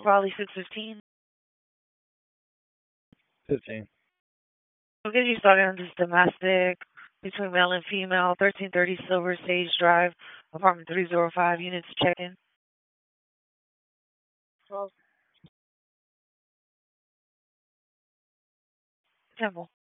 Raleigh 615. 15. We'll get you started on this domestic between male and female, 1330 Silver Sage Drive, apartment 305, units check-in. 12. Temple.